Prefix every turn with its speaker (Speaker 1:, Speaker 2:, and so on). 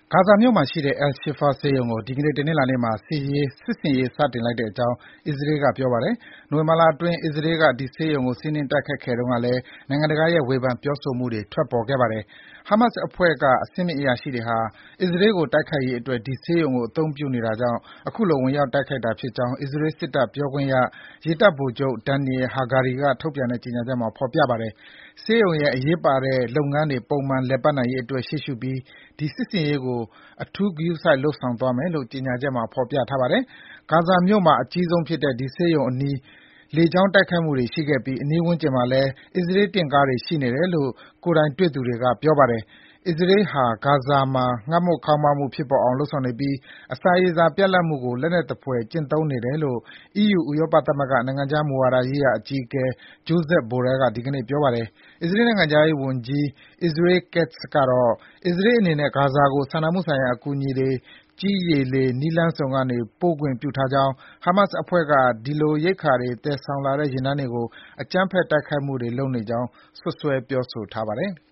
Speaker 1: ဂါဇာမြို့မှာရှိတဲ့ Al-Shifa ဆေးရုံကို ဒီကနေ့ တနင်္လာနေ့မှာ စစ်ဆင်ရေး စတင်လိုက်တဲ့အကြောင်း အစ္စရေးက ပြောပါတယ်။ နိုဝင်ဘာလအတွင်း အစ္စရေးက ဒီဆေးရုံကို စီးနင်းတိုက်ခိုက်ခဲ့တုန်းကလည်း နိုင်ငံတကာရဲ့ ဝေဖန်ပြောဆိုမှုတွေ ထွက်ပေါ်ခဲ့ပါတယ်။ ဟာမတ်စ်အဖွဲ့က အဆင့်မြင့်အရာရှိတွေဟာ အစ္စရေးကို တိုက်ခိုက်ရေးအတွက် ဒီဆေးရုံကို အသုံးပြုနေတာကြောင့် အခုလို ဝင်ရောက်တိုက်ခိုက်တာဖြစ်ကြောင်း အစ္စရေးစစ်တပ်ပြောခွင့်ရ ရေတပ်ဗိုလ်ချုပ် Daniel Hagari က ထုတ်ပြန်တဲ့ ကြေညာချက်မှာ ဖော်ပြပါတယ်။ ဆေးရုံရဲ့ အရေးပါတဲ့ လုပ်ငန်းတွေ ပုံမှန်လည်ပတ်နိုင်ရေးအတွက် ရှေ့ရှုပြီး ဒီစစ်ဆင်ရေးကို အထူးဂရုစိုက် လုပ်ဆောင်သွားမယ်လို့ ကြေညာချက်မှာ ဖော်ပြထားပါတယ်။ ဂါဇာမြို့မှာ အကြီးဆုံးဖြစ်တဲ့ ဒီဆေးရုံအနီး လေကြောင်းတိုက်ခိုက်မှုတွေရှိခဲ့ပြီး အနီးဝန်းကျင်မှာလည်း အစ္စရေးတင့်ကားတွေ ရှိနေတယ်လို့ ကိုယ်တိုင်တွေ့သူတွေက ပြောပါတယ်။ အစ္စရေးဟာ ဂါဇာမှာ ငတ်မွတ်ခေါင်းပါးမှုဖြစ်ပေါ်အောင် လုပ်ဆောင်နေပြီး အစာရေစာပြတ်လပ်မှုကို လက်နက်သဖွယ် ကျင့်သုံးနေတယ်လို့ အီးယူ ဥရောပသမဂ္ဂ နိုင်ငံခြားမူဝါဒရေးရာအကြီးအကဲ Josep Borrell က ဒီကနေ့ ပြောပါတယ်။ အစ္စရေးနိုင်ငံခြားရေးဝန်ကြီး Israel Katz ကတော့ အစ္စရေးအနေနဲ့ ဂါဇာကို စာနာမှုဆိုင်ရာ အကူအညီတွေ ကြည်း၊ ရေ၊ လေ နည်းလမ်းစုံကနေ ပို့ခွင့်ပြုထားကြောင်း၊ ဟာမတ်စ်အဖွဲ့က ဒီလို ရိက္ခာတွေ သယ်ဆောင်လာတဲ့ ယာဉ်တန်းတွေကို အကြမ်းဖက် တိုက်ခိုက်မှုတွေ လုပ်နေကြောင်း စွပ်စွဲ ပြောဆိုထားပါတယ်။